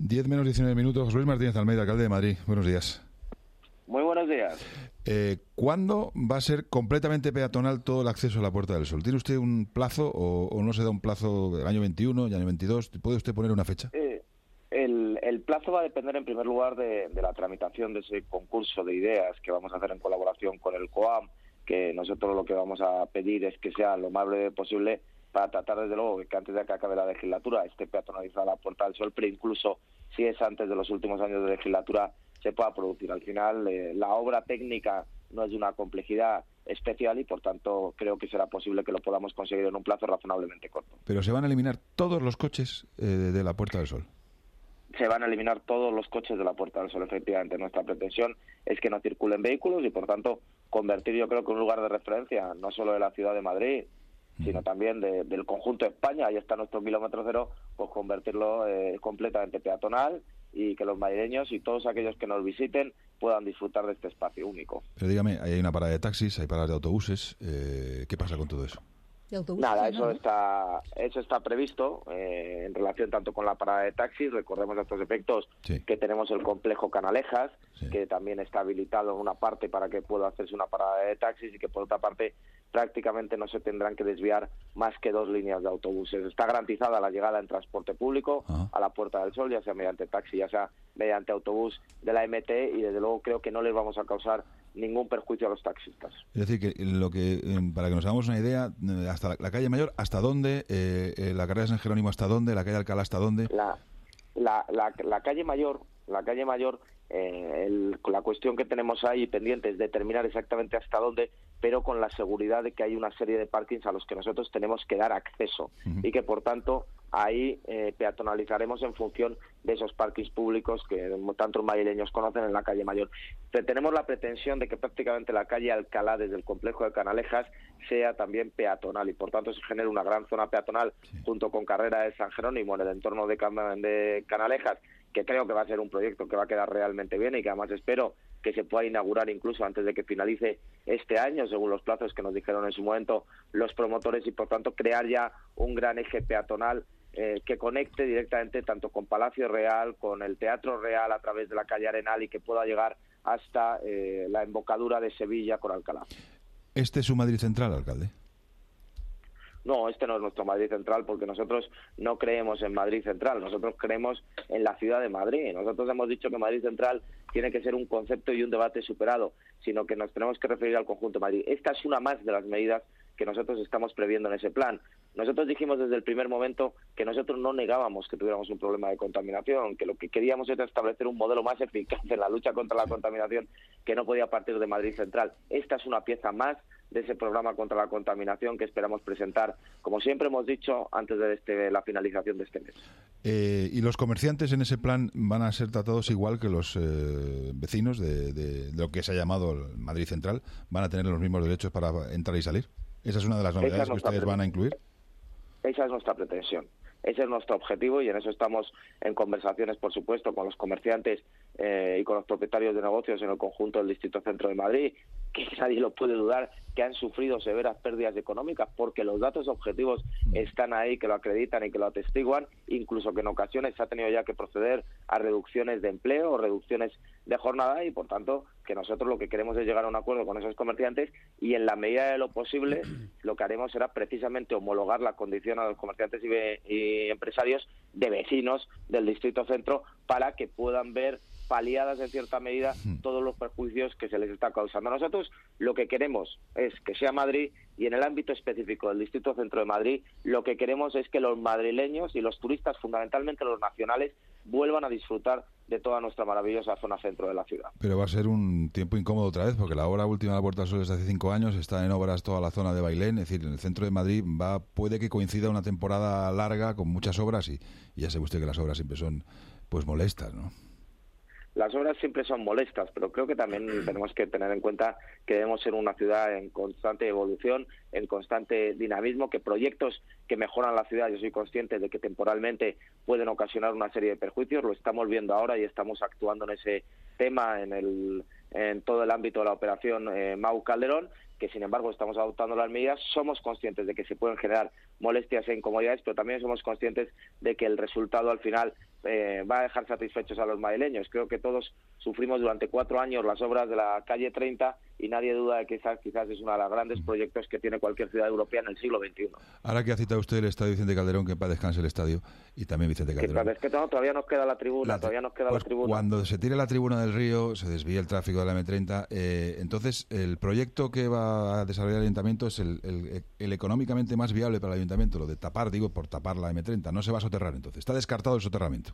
10 menos 19 minutos. José Luis Martínez Almeida, alcalde de Madrid. Buenos días. Muy buenos días. ¿Cuándo va a ser completamente peatonal todo el acceso a la Puerta del Sol? ¿Tiene usted un plazo o no se da un plazo del año 21, el año 22? ¿Puede usted poner una fecha? El plazo va a depender en primer lugar de la tramitación de ese concurso de ideas que vamos a hacer en colaboración con el COAM, que nosotros lo que vamos a pedir es que sea lo más breve posible para tratar desde luego que antes de que acabe la legislatura esté peatonalizada la Puerta del Sol, pero incluso si es antes de los últimos años de legislatura se pueda producir. Al final la obra técnica no es de una complejidad especial y por tanto creo que será posible que lo podamos conseguir en un plazo razonablemente corto. Pero se van a eliminar todos los coches de la Puerta del Sol. Se van a eliminar todos los coches de la Puerta del Sol, efectivamente. Nuestra pretensión es que no circulen vehículos y, por tanto, convertir, yo creo que un lugar de referencia, no solo de la ciudad de Madrid, sino también del conjunto de España, ahí está nuestro kilómetro cero, pues convertirlo completamente peatonal y que los madrileños y todos aquellos que nos visiten puedan disfrutar de este espacio único. Pero dígame, hay una parada de taxis, hay paradas de autobuses, ¿qué pasa con todo eso? Nada, eso está previsto en relación tanto con la parada de taxis. Recordemos a estos efectos que tenemos el complejo Canalejas, que también está habilitado en una parte para que pueda hacerse una parada de taxis y que por otra parte prácticamente no se tendrán que desviar más que 2 líneas de autobuses. Está garantizada la llegada en transporte público a la Puerta del Sol, ya sea mediante taxi, ya sea mediante autobús de la MT, y desde luego creo que no les vamos a causar ningún perjuicio a los taxistas. Es decir, que para que nos hagamos una idea, hasta la calle Mayor, ¿hasta dónde? La carrera de San Jerónimo, ¿hasta dónde? La calle Alcalá, ¿hasta dónde? La calle Mayor, la cuestión que tenemos ahí pendiente es determinar exactamente hasta dónde, pero con la seguridad de que hay una serie de parkings a los que nosotros tenemos que dar acceso y que, por tanto, ahí peatonalizaremos en función de esos parkings públicos que tantos madrileños conocen en la calle Mayor. Tenemos la pretensión de que prácticamente la calle Alcalá, desde el complejo de Canalejas, sea también peatonal y por tanto se genere una gran zona peatonal junto con Carrera de San Jerónimo en el entorno de Canalejas, que creo que va a ser un proyecto que va a quedar realmente bien y que además espero que se pueda inaugurar incluso antes de que finalice este año, según los plazos que nos dijeron en su momento los promotores, y por tanto crear ya un gran eje peatonal que conecte directamente tanto con Palacio Real, con el Teatro Real a través de la calle Arenal y que pueda llegar hasta la embocadura de Sevilla con Alcalá. ¿Este es su Madrid central, alcalde? No, este no es nuestro Madrid central, porque nosotros no creemos en Madrid central, nosotros creemos en la ciudad de Madrid. Nosotros hemos dicho que Madrid central tiene que ser un concepto y un debate superado, sino que nos tenemos que referir al conjunto de Madrid. Esta es una más de las medidas que nosotros estamos previendo en ese plan. Nosotros dijimos desde el primer momento que nosotros no negábamos que tuviéramos un problema de contaminación, que lo que queríamos era establecer un modelo más eficaz en la lucha contra la contaminación que no podía partir de Madrid central. Esta es una pieza más de ese programa contra la contaminación que esperamos presentar, como siempre hemos dicho, antes de la finalización de este mes. ¿Y los comerciantes en ese plan van a ser tratados igual que los vecinos de lo que se ha llamado Madrid Central? ¿Van a tener los mismos derechos para entrar y salir? ¿Esa es una de las novedades que ustedes van a incluir? Esa es nuestra pretensión. Ese es nuestro objetivo y en eso estamos en conversaciones, por supuesto, con los comerciantes y con los propietarios de negocios en el conjunto del Distrito Centro de Madrid, que nadie lo puede dudar, que han sufrido severas pérdidas económicas, porque los datos objetivos están ahí, que lo acreditan y que lo atestiguan, incluso que en ocasiones se ha tenido ya que proceder a reducciones de empleo o reducciones de jornada y, por tanto, que nosotros lo que queremos es llegar a un acuerdo con esos comerciantes y, en la medida de lo posible, lo que haremos será precisamente homologar la condición a los comerciantes y empresarios de vecinos del Distrito Centro para que puedan ver paliadas en cierta medida todos los perjuicios que se les está causando. Nosotros lo que queremos es que sea Madrid, y en el ámbito específico del Distrito Centro de Madrid lo que queremos es que los madrileños y los turistas, fundamentalmente los nacionales, vuelvan a disfrutar de toda nuestra maravillosa zona centro de la ciudad. Pero va a ser un tiempo incómodo otra vez, porque la obra última de la Puerta del Sol desde hace 5 años, está en obras toda la zona de Bailén, es decir, en el centro de Madrid puede que coincida una temporada larga con muchas obras y ya sabe usted que las obras siempre son pues molestas, ¿no? Las obras siempre son molestas, pero creo que también tenemos que tener en cuenta que debemos ser una ciudad en constante evolución, en constante dinamismo, que proyectos que mejoran la ciudad, yo soy consciente de que temporalmente pueden ocasionar una serie de perjuicios, lo estamos viendo ahora y estamos actuando en ese tema en todo el ámbito de la operación Mau Calderón, que sin embargo estamos adoptando las medidas. Somos conscientes de que se pueden generar molestias e incomodidades, pero también somos conscientes de que el resultado al final va a dejar satisfechos a los madrileños. Creo que todos sufrimos durante 4 años las obras de la calle 30 y nadie duda de que quizás es uno de los grandes proyectos que tiene cualquier ciudad europea en el siglo XXI. Ahora que ha citado usted el estadio Vicente Calderón, que en paz descanse el estadio, y también Vicente Calderón. Todavía nos queda la tribuna, Cuando se tire la tribuna del río, se desvía el tráfico de la M30, entonces el proyecto que va a desarrollar el Ayuntamiento es el económicamente más viable para el Ayuntamiento, lo de tapar, por tapar la M30, no se va a soterrar entonces, está descartado el soterramiento.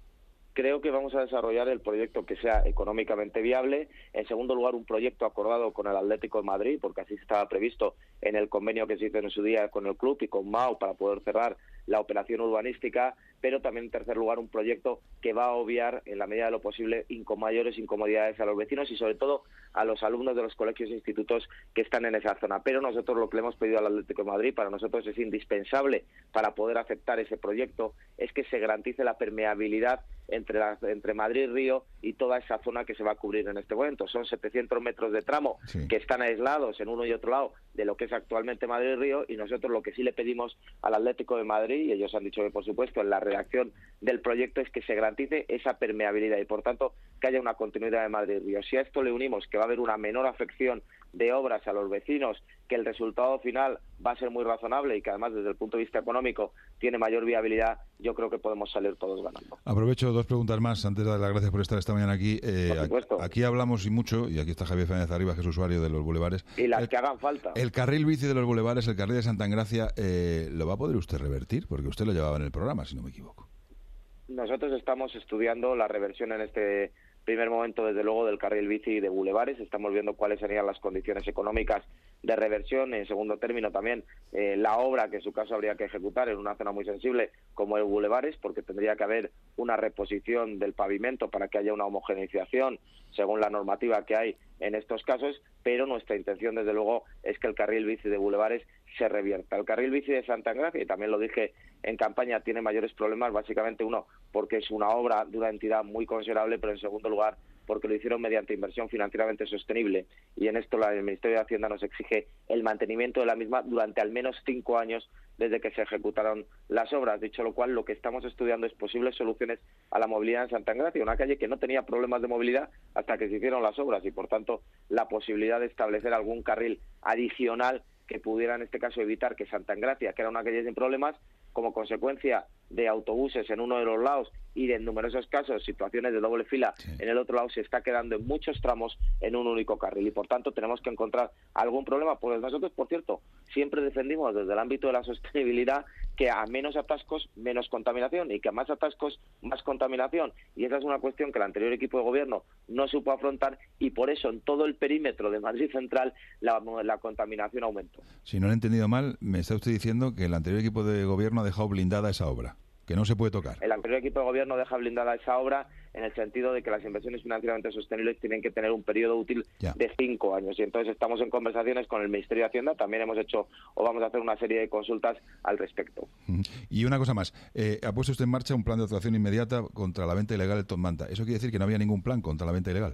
Creo que vamos a desarrollar el proyecto que sea económicamente viable. En segundo lugar, un proyecto acordado con el Atlético de Madrid, porque así estaba previsto en el convenio que se hizo en su día con el club y con MAU para poder cerrar la operación urbanística, pero también en tercer lugar un proyecto que va a obviar en la medida de lo posible mayores incomodidades a los vecinos y sobre todo a los alumnos de los colegios e institutos que están en esa zona. Pero nosotros lo que le hemos pedido al Atlético de Madrid, para nosotros es indispensable para poder aceptar ese proyecto, es que se garantice la permeabilidad entre Madrid y Río y toda esa zona que se va a cubrir en este momento. Son 700 metros de tramo que están aislados en uno y otro lado de lo que es actualmente Madrid y Río, y nosotros lo que sí le pedimos al Atlético de Madrid, y ellos han dicho que por supuesto en la redacción del proyecto, es que se garantice esa permeabilidad y por tanto que haya una continuidad de Madrid y Río. Si a esto le unimos que va a haber una menor afección de obras a los vecinos, que el resultado final va a ser muy razonable y que además desde el punto de vista económico tiene mayor viabilidad, yo creo que podemos salir todos ganando. Aprovecho 2 preguntas más antes de dar las gracias por estar esta mañana aquí. Por supuesto. Aquí hablamos y mucho, y aquí está Javier Fernández Arribas, que es usuario de los bulevares. Y las que hagan falta. El carril bici de los bulevares, el carril de Santa Engracia, ¿lo va a poder usted revertir? Porque usted lo llevaba en el programa, si no me equivoco. Nosotros estamos estudiando la reversión en este primer momento, desde luego, del carril bici de bulevares. Estamos viendo cuáles serían las condiciones económicas de reversión. En segundo término, también la obra que en su caso habría que ejecutar en una zona muy sensible como el bulevares, porque tendría que haber una reposición del pavimento para que haya una homogeneización según la normativa que hay en estos casos, pero nuestra intención, desde luego, es que el carril bici de bulevares se revierta. El carril bici de Santa Engracia, y también lo dije en campaña, tiene mayores problemas, básicamente uno, porque es una obra de una entidad muy considerable, pero en segundo lugar, porque lo hicieron mediante inversión financieramente sostenible, y en esto el Ministerio de Hacienda nos exige el mantenimiento de la misma durante al menos 5 años desde que se ejecutaron las obras. Dicho lo cual, lo que estamos estudiando es posibles soluciones a la movilidad en Santa Engracia, una calle que no tenía problemas de movilidad hasta que se hicieron las obras, y por tanto la posibilidad de establecer algún carril adicional que pudiera en este caso evitar que Santa Engracia, que era una calle sin problemas, como consecuencia de autobuses en uno de los lados y de en numerosos casos situaciones de doble fila en el otro lado, se está quedando en muchos tramos en un único carril, y por tanto tenemos que encontrar algún problema. Pues nosotros, por cierto, siempre defendimos desde el ámbito de la sostenibilidad que a menos atascos, menos contaminación, y que a más atascos, más contaminación, y esa es una cuestión que el anterior equipo de gobierno no supo afrontar, y por eso en todo el perímetro de Madrid Central la contaminación aumentó. Si no lo he entendido mal, me está usted diciendo que el anterior equipo de gobierno ha dejado blindada esa obra, que no se puede tocar. El anterior equipo de gobierno deja blindada esa obra en el sentido de que las inversiones financieramente sostenibles tienen que tener un periodo útil de 5 años. Y entonces estamos en conversaciones con el Ministerio de Hacienda. También hemos hecho o vamos a hacer una serie de consultas al respecto. Y una cosa más. Ha puesto usted en marcha un plan de actuación inmediata contra la venta ilegal del Top Manta. ¿Eso quiere decir que no había ningún plan contra la venta ilegal?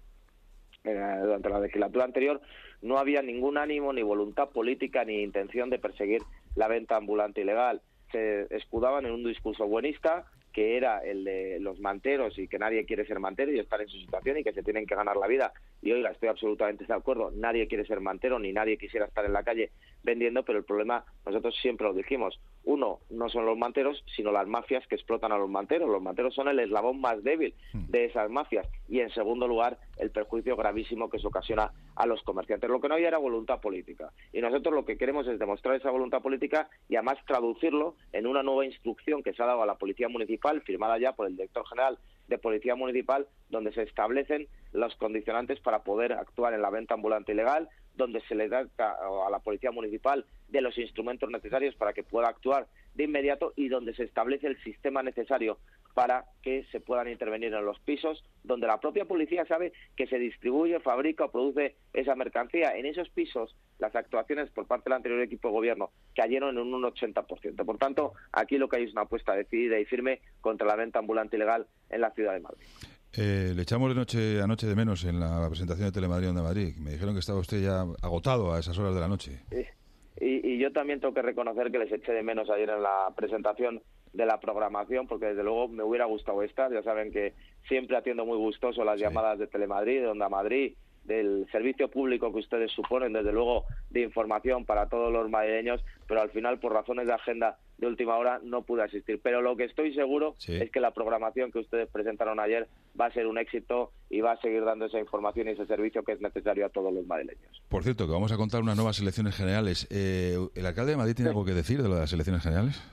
Durante la legislatura anterior no había ningún ánimo, ni voluntad política, ni intención de perseguir la venta ambulante ilegal. Se escudaban en un discurso buenista, que era el de los manteros y que nadie quiere ser mantero y estar en su situación y que se tienen que ganar la vida. Y oiga, estoy absolutamente de acuerdo, nadie quiere ser mantero ni nadie quisiera estar en la calle vendiendo, pero el problema, nosotros siempre lo dijimos, uno, no son los manteros, sino las mafias que explotan a los manteros. Los manteros son el eslabón más débil de esas mafias, y en segundo lugar, el perjuicio gravísimo que se ocasiona a los comerciantes. Lo que no había era voluntad política, y nosotros lo que queremos es demostrar esa voluntad política y además traducirlo en una nueva instrucción que se ha dado a la Policía Municipal, firmada ya por el director general de Policía Municipal, donde se establecen los condicionantes para poder actuar en la venta ambulante ilegal, donde se le da a la Policía Municipal de los instrumentos necesarios para que pueda actuar de inmediato, y donde se establece el sistema necesario para que se puedan intervenir en los pisos donde la propia policía sabe que se distribuye, fabrica o produce esa mercancía. En esos pisos las actuaciones por parte del anterior equipo de gobierno cayeron en un 80%. Por tanto, aquí lo que hay es una apuesta decidida y firme contra la venta ambulante ilegal en la ciudad de Madrid. Le echamos anoche de menos en la presentación de Telemadrid de Madrid. Me dijeron que estaba usted ya agotado a esas horas de la noche. Y yo también tengo que reconocer que les eché de menos ayer en la presentación de la programación, porque desde luego me hubiera gustado estar. Ya saben que siempre atiendo muy gustoso las llamadas de Telemadrid, de Onda Madrid, del servicio público que ustedes suponen, desde luego, de información para todos los madrileños, pero al final, por razones de agenda de última hora, no pude asistir. Pero lo que estoy seguro es que la programación que ustedes presentaron ayer va a ser un éxito y va a seguir dando esa información y ese servicio que es necesario a todos los madrileños. Por cierto, que vamos a contar unas nuevas elecciones generales. ¿El alcalde de Madrid tiene algo que decir de lo de las elecciones generales?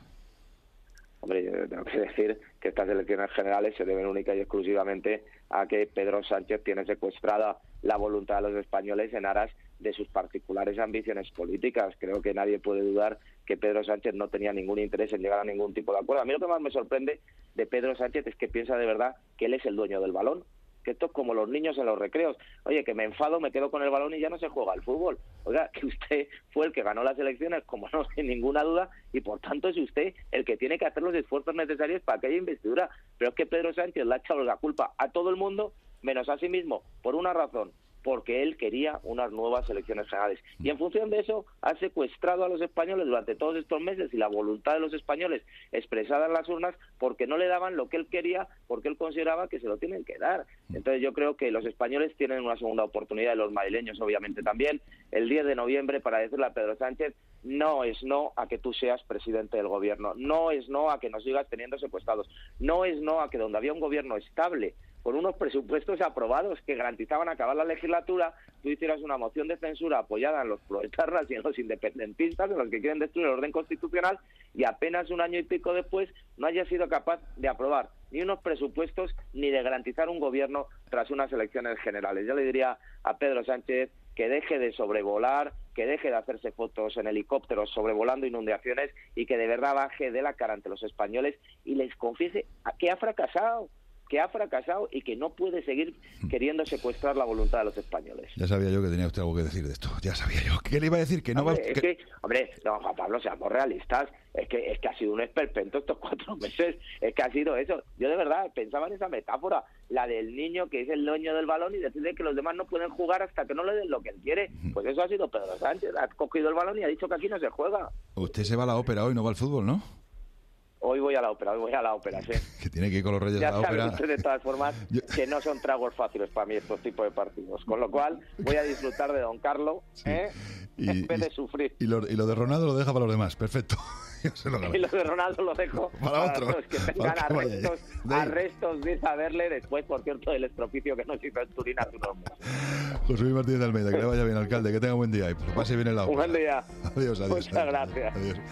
Hombre, yo tengo que decir que estas elecciones generales se deben única y exclusivamente a que Pedro Sánchez tiene secuestrada la voluntad de los españoles en aras de sus particulares ambiciones políticas. Creo que nadie puede dudar que Pedro Sánchez no tenía ningún interés en llegar a ningún tipo de acuerdo. A mí lo que más me sorprende de Pedro Sánchez es que piensa de verdad que él es el dueño del balón, que esto es como los niños en los recreos. Oye, que me enfado, me quedo con el balón y ya no se juega al fútbol. Oiga, que usted fue el que ganó las elecciones, como no, sin ninguna duda, y por tanto es usted el que tiene que hacer los esfuerzos necesarios para que haya investidura. Pero es que Pedro Sánchez le ha echado la culpa a todo el mundo, menos a sí mismo, por una razón: porque él quería unas nuevas elecciones generales. Y en función de eso ha secuestrado a los españoles durante todos estos meses, y la voluntad de los españoles expresada en las urnas, porque no le daban lo que él quería, porque él consideraba que se lo tienen que dar. Entonces yo creo que los españoles tienen una segunda oportunidad, y los madrileños obviamente también, el 10 de noviembre, para decirle a Pedro Sánchez: no es no a que tú seas presidente del gobierno, no es no a que nos sigas teniendo secuestrados, no es no a que donde había un gobierno estable, con unos presupuestos aprobados que garantizaban acabar la legislatura, tú hicieras una moción de censura apoyada en los proetarras y en los independentistas, en los que quieren destruir el orden constitucional, y apenas un año y pico después no haya sido capaz de aprobar ni unos presupuestos ni de garantizar un gobierno tras unas elecciones generales. Yo le diría a Pedro Sánchez que deje de sobrevolar, que deje de hacerse fotos en helicópteros sobrevolando inundaciones, y que de verdad baje de la cara ante los españoles y les confiese que ha fracasado y que no puede seguir queriendo secuestrar la voluntad de los españoles. Ya sabía yo que tenía usted algo que decir de esto. Ya sabía yo. ¿Qué le iba a decir? Que no va... No, Juan Pablo, seamos realistas. Es que ha sido un esperpento estos 4 meses. Es que ha sido eso. Yo de verdad pensaba en esa metáfora, la del niño que es el dueño del balón y decide que los demás no pueden jugar hasta que no le den lo que él quiere. Pues eso ha sido Pedro Sánchez. Ha cogido el balón y ha dicho que aquí no se juega. Usted se va a la ópera hoy, no va al fútbol, ¿no? Hoy voy a la ópera, sí. Que tiene que ir con los Reyes a la ópera. Ya saben ustedes, de todas formas, que no son tragos fáciles para mí estos tipos de partidos. Con lo cual, voy a disfrutar de Don Carlo, en vez de sufrir. Y lo de Ronaldo lo deja para los demás, perfecto. Y lo de Ronaldo lo dejo para otros que tengan arrestos de saberle después, por cierto, del estropicio que nos hizo en Turín hace unos meses. José Luis Martínez de Almeida, que le vaya bien, alcalde, que tenga un buen día y pase bien en la ópera. Un buen día. Adiós. Muchas gracias. Adiós.